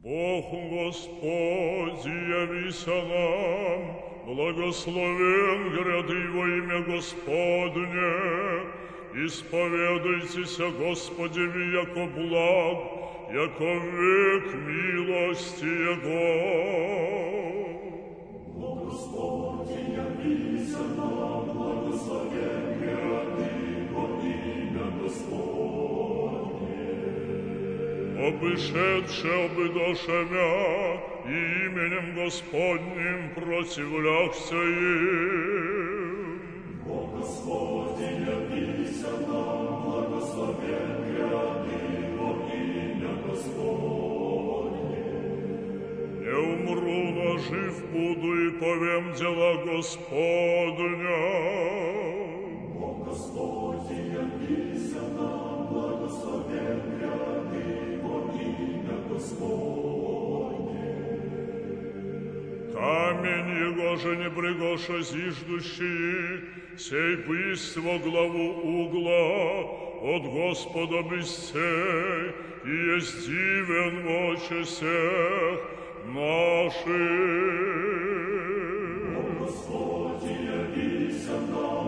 Бог Господь, явися нам, благословен гряды во имя Господне, исповедуйтеся Господеви, яко благ, яко век милости Его. Бог Господь, явися нам, благословен гряды во имя Господне. Обышедше обидоше мя, и именем Господним противляхся им. Бог Господь, явися нам, благословен гряды во имя Господне. Не умру, но жив буду и повем дела Господня. Бог Господь, явися нам, благословен гряды во имя Господне. Камень его же не пригоша зиждущий, сей бысть во главу угла, от Господа бысцей, и есть дивен в очи всех наших. Господи, явися нам,